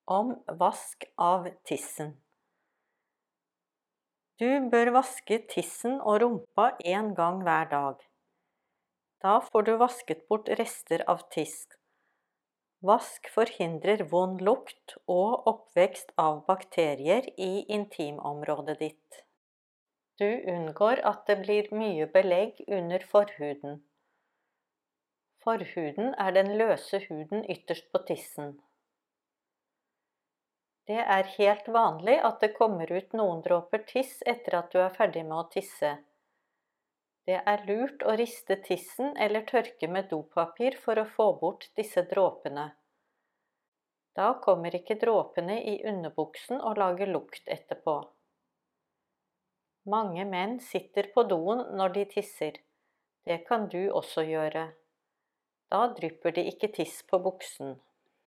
Om vask av tissen. Du bør vaske tissen og rumpa en gang hver dag. Da får du vasket bort rester av tiss. Vask forhindrer vond lukt og oppvekst av bakterier i intimområdet ditt. Du unngår at det blir mye belegg under forhuden. Forhuden er den løse huden ytterst på tissen. Det er helt vanlig at det kommer ut noen dråper tiss etter at du er ferdig med å tisse. Det er lurt å riste tissen eller tørke med dopapir for å få bort disse dråpene. Da kommer ikke dråpene i underbuksen og lager lukt etterpå. Mange menn sitter på doen når de tisser. Det kan du også gjøre. Da drypper det ikke tiss på buksen.